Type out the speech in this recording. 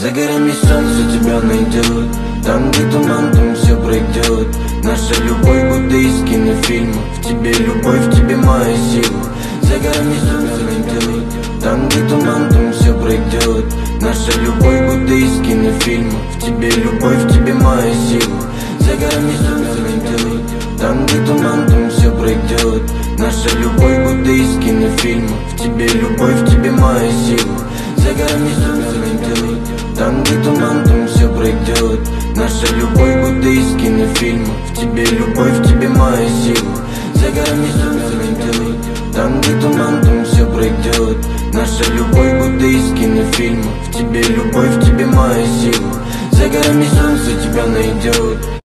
За горами солнце тебя найдет, там, где туман, там все пройдет. Наша любовь будто из кинофильма, в тебе любовь, в тебе моя сила. За горами солнце найдет, там, где туман, там все пройдет. Наша любовь будто из кинофильма, в тебе любовь, в тебе моя сила. За горами солнце найдет, там, где туман, там все пройдет. Наша любовь будто из кинофильма, в тебе любовь, в тебе моя сила. За горами солнце найдет, там, где туман, там все пройдет. Наша любовь будто из кинофильма, в тебе любовь, в тебе моя сила. За горами солнце найдет, там, где туман, там все пройдет. Наша любовь будто из кинофильма, в тебе любовь, в тебе моя сила. За горами солнце тебя найдет.